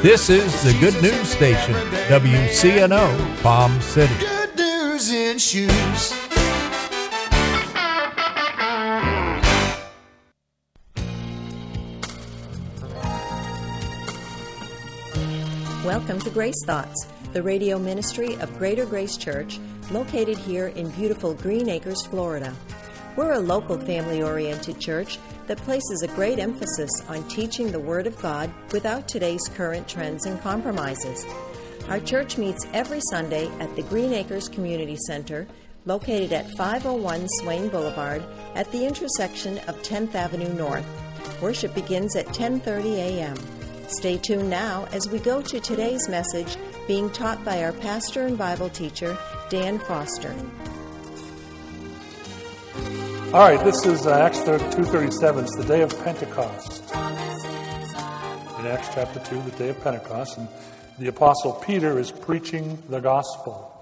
This is the Good News Station, WCNO, Palm City. Good news in shoes. Welcome to Grace Thoughts, the radio ministry of Greater Grace Church, located here in beautiful Green Acres, Florida. We're a local family-oriented church that places a great emphasis on teaching the Word of God without today's current trends and compromises. Our church meets every Sunday at the Green Acres Community Center, located at 501 Swain Boulevard at the intersection of 10th Avenue North. Worship begins at 10:30 a.m. Stay tuned now as we go to today's message being taught by our pastor and Bible teacher, Dan Foster. All right, this is Acts 2:37. It's the day of Pentecost. In Acts chapter 2, the day of Pentecost, and the Apostle Peter is preaching the gospel.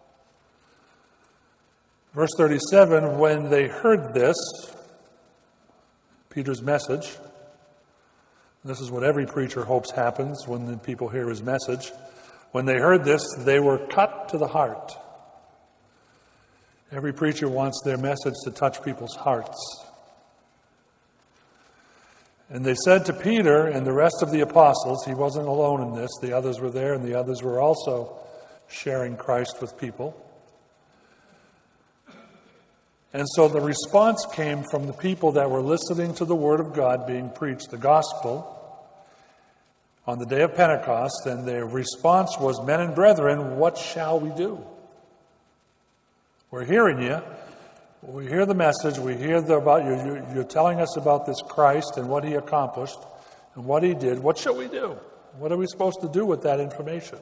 Verse 37, when they heard this, Peter's message, this is what every preacher hopes happens when the people hear his message. When they heard this, they were cut to the heart. Every preacher wants their message to touch people's hearts. And they said to Peter and the rest of the apostles, he wasn't alone in this, the others were there, and the others were also sharing Christ with people. And so the response came from the people that were listening to the Word of God being preached, the gospel, on the day of Pentecost, and their response was, men and brethren, what shall we do? We're hearing you. We hear the message. We hear about you. You're telling us about this Christ and what he accomplished and what he did. What shall we do? What are we supposed to do with that information?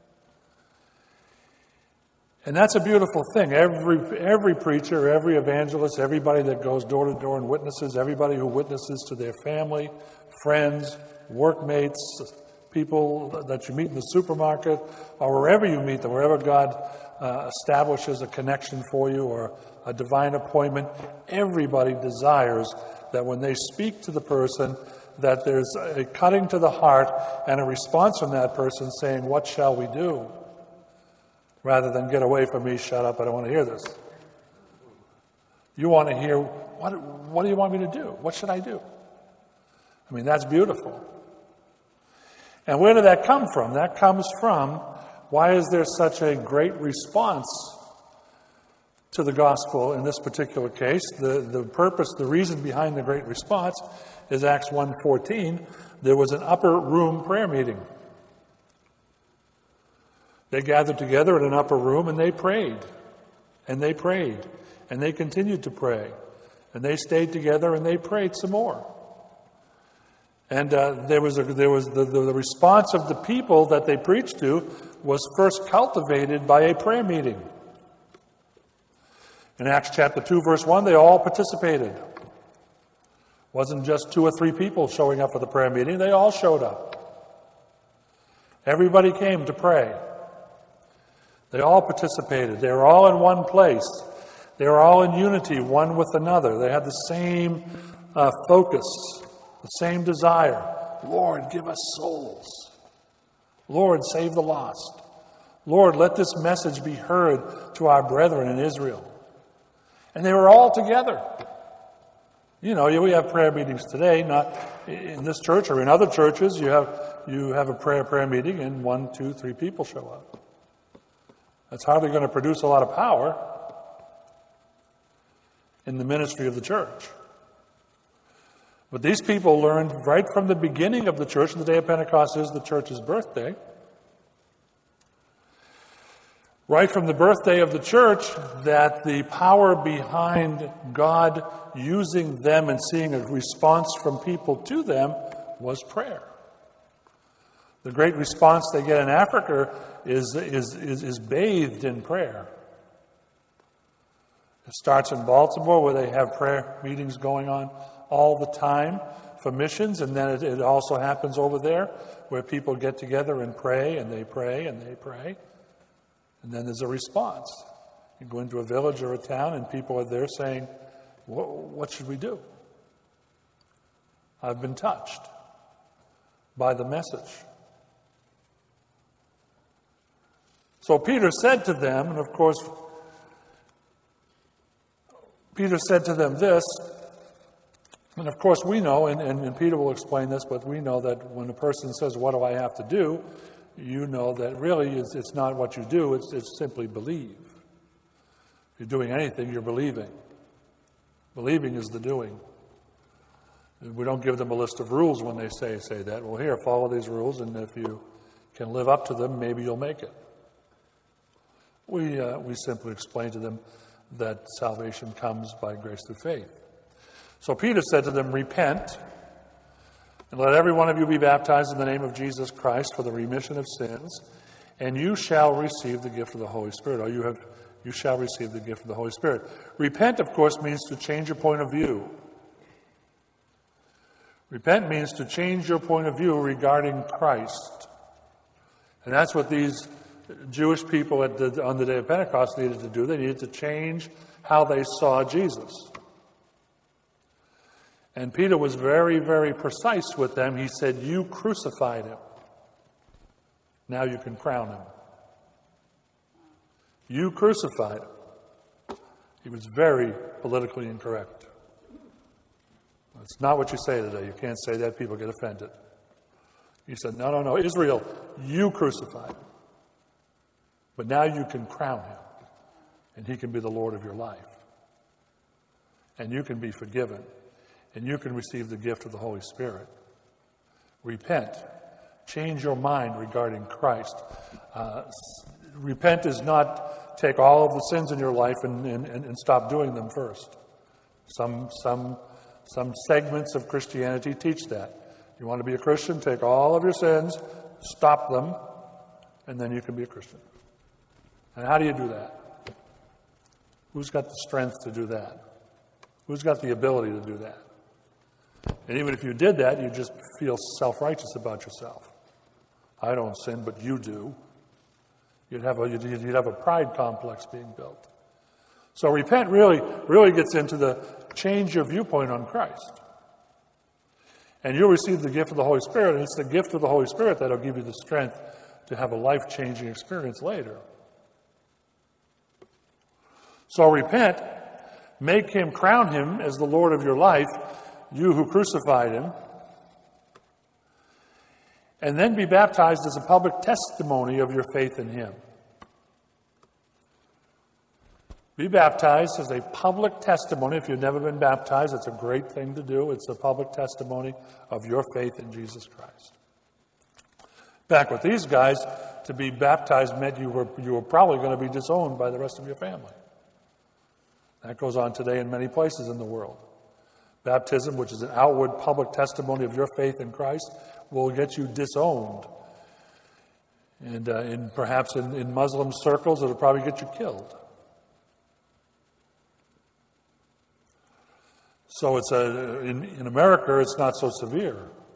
And that's a beautiful thing. Every preacher, every evangelist, everybody that goes door to door and witnesses, everybody who witnesses to their family, friends, workmates, people that you meet in the supermarket, or wherever you meet them, wherever God establishes a connection for you or a divine appointment, everybody desires that when they speak to the person, that there's a cutting to the heart and a response from that person saying, what shall we do? Rather than get away from me, shut up, I don't want to hear this. You want to hear, what do you want me to do? What should I do? I mean, that's beautiful. And where did that come from? That comes from, why is there such a great response to the gospel in this particular case? The purpose, the reason behind the great response is Acts 1:14. There was an upper room prayer meeting. They gathered together in an upper room and they prayed. And they prayed. And they continued to pray. And they stayed together and they prayed some more. And there was the response of the people that they preached to was first cultivated by a prayer meeting. In Acts chapter 2, verse 1, they all participated. It wasn't just 2 or 3 people showing up for the prayer meeting. They all showed up. Everybody came to pray. They all participated. They were all in one place. They were all in unity, one with another. They had the same focus, the same desire. Lord, give us souls. Lord, save the lost. Lord, let this message be heard to our brethren in Israel. And they were all together. You know, we have prayer meetings today, not in this church or in other churches. You have a prayer meeting and 1, 2, 3 people show up. That's hardly going to produce a lot of power in the ministry of the church. But these people learned right from the beginning of the church, and the day of Pentecost is the church's birthday. Right from the birthday of the church, that the power behind God using them and seeing a response from people to them was prayer. The great response they get in Africa is bathed in prayer. It starts in Baltimore, where they have prayer meetings going on all the time for missions, and then it also happens over there where people get together and pray, and they pray, and they pray. And then there's a response. You go into a village or a town, and people are there saying, what should we do? I've been touched by the message. So Peter said to them, and of course, Peter said to them this, and of course we know, and Peter will explain this, but we know that when a person says, what do I have to do? You know that really it's not what you do, it's simply believe. If you're doing anything, you're believing. Believing is the doing. We don't give them a list of rules when they say that. Well, here, follow these rules, and if you can live up to them, maybe you'll make it. We simply explain to them that salvation comes by grace through faith. So Peter said to them, repent, and let every one of you be baptized in the name of Jesus Christ for the remission of sins, and you shall receive the gift of the Holy Spirit. Or you shall receive the gift of the Holy Spirit. Repent, of course, means to change your point of view. Repent means to change your point of view regarding Christ. And that's what these Jewish people on the day of Pentecost needed to do. They needed to change how they saw Jesus. And Peter was very, very precise with them. He said, you crucified him. Now you can crown him. You crucified him. He was very politically incorrect. It's not what you say today. You can't say that. People get offended. He said, no, Israel, you crucified him. But now you can crown him, and he can be the Lord of your life. And you can be forgiven, and you can receive the gift of the Holy Spirit. Repent. Change your mind regarding Christ. Repent is not take all of the sins in your life and stop doing them first. Some segments of Christianity teach that. You want to be a Christian, take all of your sins, stop them, and then you can be a Christian. And how do you do that? Who's got the strength to do that? Who's got the ability to do that? And even if you did that, you just feel self-righteous about yourself. I don't sin, but you do. You'd have a pride complex being built. So repent really gets into the change your viewpoint on Christ. And you'll receive the gift of the Holy Spirit, and it's the gift of the Holy Spirit that'll give you the strength to have a life-changing experience later. So repent, make him, crown him as the Lord of your life, you who crucified him, and then be baptized as a public testimony of your faith in him. Be baptized as a public testimony. If you've never been baptized, it's a great thing to do. It's a public testimony of your faith in Jesus Christ. Back with these guys, to be baptized meant you were probably going to be disowned by the rest of your family. That goes on today in many places in the world. Baptism, which is an outward public testimony of your faith in Christ, will get you disowned. And perhaps in Muslim circles, it'll probably get you killed. So in America, it's not so severe.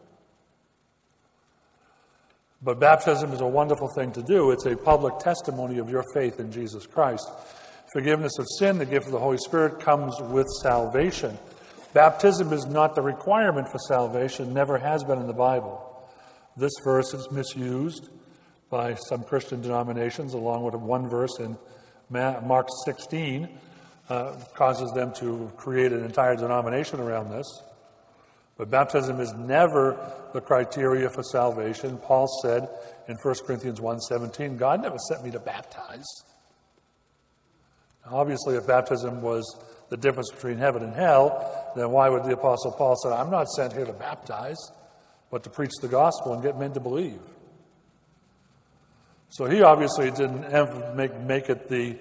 But baptism is a wonderful thing to do. It's a public testimony of your faith in Jesus Christ. Forgiveness of sin, the gift of the Holy Spirit, comes with salvation. Baptism is not the requirement for salvation, never has been in the Bible. This verse is misused by some Christian denominations, along with one verse in Mark 16, causes them to create an entire denomination around this. But baptism is never the criteria for salvation. Paul said in 1 Corinthians 1:17, God never sent me to baptize. Now, obviously, if baptism was the difference between heaven and hell, then why would the Apostle Paul say, I'm not sent here to baptize, but to preach the gospel and get men to believe? So he obviously didn't make it the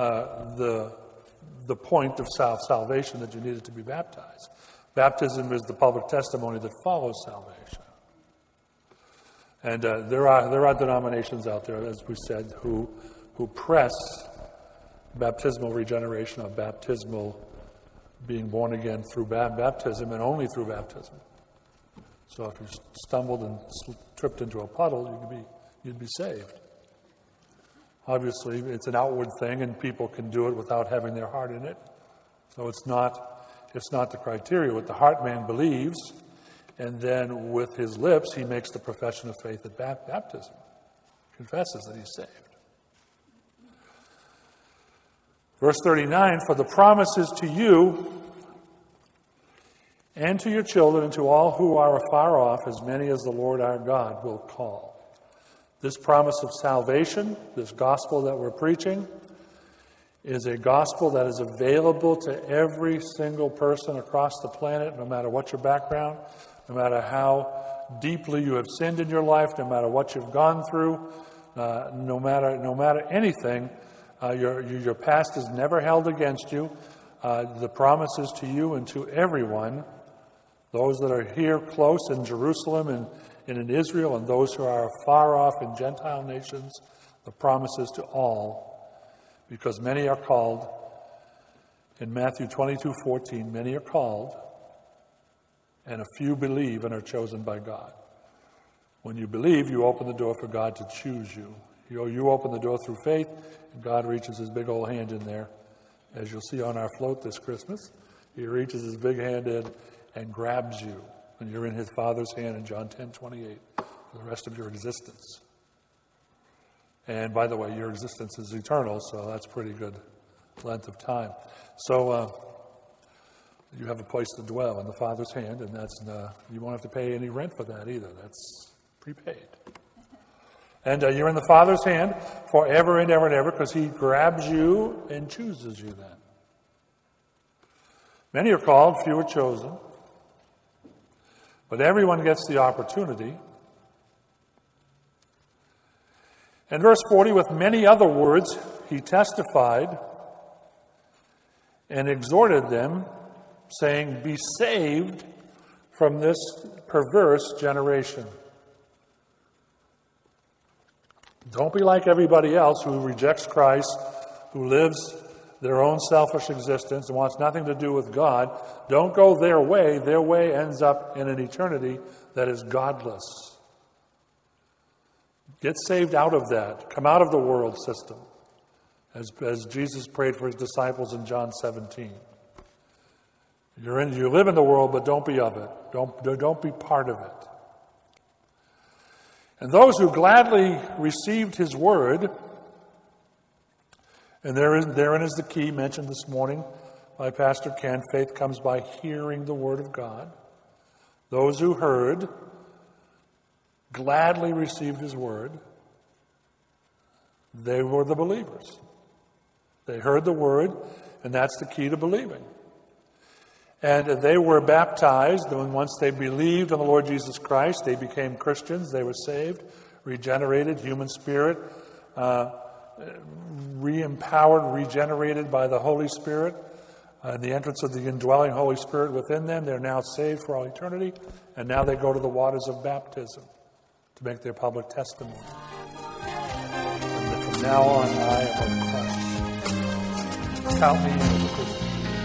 point of salvation that you needed to be baptized. Baptism is the public testimony that follows salvation. And there are denominations out there, as we said, who press baptismal regeneration or baptismal being born again through baptism and only through baptism. So if you stumbled and tripped into a puddle, you'd be saved. Obviously, it's an outward thing, and people can do it without having their heart in it. So it's not the criteria. What the heart man believes, and then with his lips, he makes the profession of faith at baptism, confesses that he's saved. Verse 39, for the promise is to you and to your children and to all who are afar off, as many as the Lord our God will call. This promise of salvation, this gospel that we're preaching, is a gospel that is available to every single person across the planet, no matter what your background, no matter how deeply you have sinned in your life, no matter what you've gone through, no matter anything. Your past is never held against you. The promise is to you and to everyone, those that are here close in Jerusalem and in Israel, and those who are far off in Gentile nations. The promise is to all, because many are called. In Matthew 22:14, many are called, and a few believe and are chosen by God. When you believe, you open the door for God to choose you. You open the door through faith, and God reaches his big old hand in there. As you'll see on our float this Christmas, he reaches his big hand in and grabs you. And you're in his Father's hand in John 10:28 for the rest of your existence. And by the way, your existence is eternal, so that's pretty good length of time. So you have a place to dwell in the Father's hand, and that's you won't have to pay any rent for that either. That's prepaid. And you're in the Father's hand forever and ever and ever, because he grabs you and chooses you then. Many are called, few are chosen. But everyone gets the opportunity. In verse 40, with many other words, he testified and exhorted them, saying, be saved from this perverse generation. Don't be like everybody else who rejects Christ, who lives their own selfish existence and wants nothing to do with God. Don't go their way. Their way ends up in an eternity that is godless. Get saved out of that. Come out of the world system, as Jesus prayed for his disciples in John 17. You live in the world, but don't be of it. Don't be part of it. And those who gladly received his word, and therein is the key mentioned this morning by Pastor Ken, faith comes by hearing the word of God. Those who heard gladly received his word. They were the believers. They heard the word, and that's the key to believing. And they were baptized, and once they believed on the Lord Jesus Christ, they became Christians. They were saved, regenerated, human spirit, re-empowered, regenerated by the Holy Spirit, and the entrance of the indwelling Holy Spirit within them. They're now saved for all eternity, and now they go to the waters of baptism to make their public testimony. And from now on, I am of Christ. Count me in as a Christian.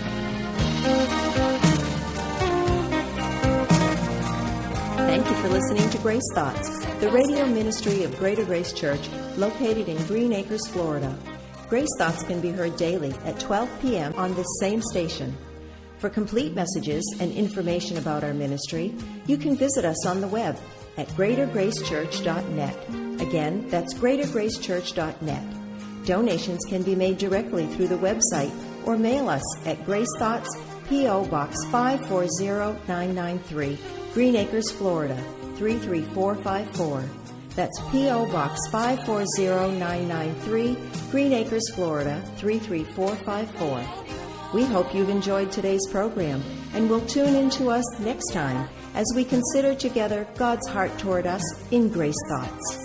Thank you for listening to Grace Thoughts, the radio ministry of Greater Grace Church, located in Green Acres, Florida. Grace Thoughts can be heard daily at 12 p.m. on this same station. For complete messages and information about our ministry, you can visit us on the web at greatergracechurch.net. Again, that's greatergracechurch.net. Donations can be made directly through the website or mail us at Grace Thoughts, P.O. Box 540993, Green Acres, Florida 33454. That's P.O. Box 540993, Green Acres, Florida 33454. We hope you've enjoyed today's program and will tune in to us next time as we consider together God's heart toward us in Grace Thoughts.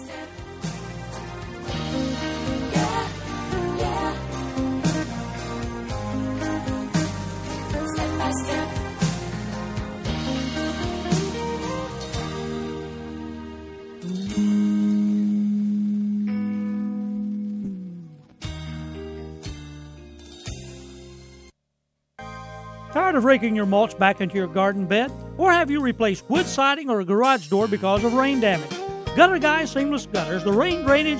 Tired of raking your mulch back into your garden bed? Or have you replaced wood siding or a garage door because of rain damage? Gutter Guy Seamless Gutters, the rain drainage